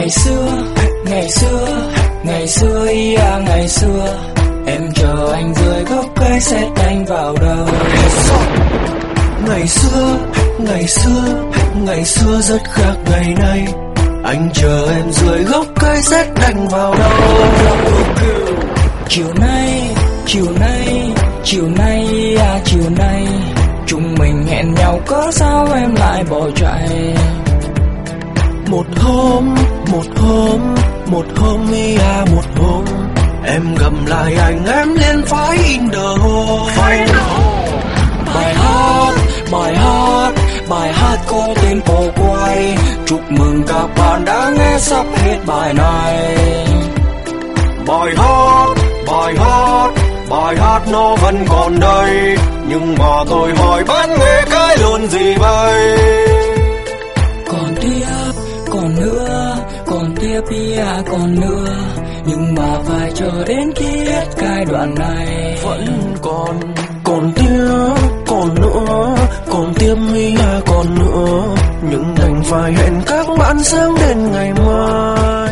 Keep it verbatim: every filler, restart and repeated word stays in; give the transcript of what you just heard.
Ngày xưa, ngày xưa, ngày xưa ia ngày xưa, em chờ anh dưới gốc cây xét anh vào đầu. Ngày xưa, ngày xưa, ngày xưa rất khác ngày nay, anh chờ em dưới gốc cây xét đánh vào đầu. Chiều nay, chiều nay, chiều nay à chiều nay, chúng mình hẹn nhau có sao em lại bỏ chạy. Một hôm, một hôm, một hôm ý à một hôm, em gầm lại anh em lên phái in the hole. Bài hát, bài hát, bài hát có tên Cổ Quay. Chúc mừng các bạn đã nghe sắp hết bài này. Bài hát, bài hát, bài hát nó vẫn còn đây, nhưng mà tôi hỏi bạn nghe cái luôn gì vậy? Còn tiếp, còn nữa, còn tiếp ia còn nữa, nhưng mà phải chờ đến khi hết cái đoạn này. Vẫn còn, còn tiếp, còn nữa, còn tiếp ia còn nữa, nhưng đành phải hẹn các bạn sáng đến ngày mai.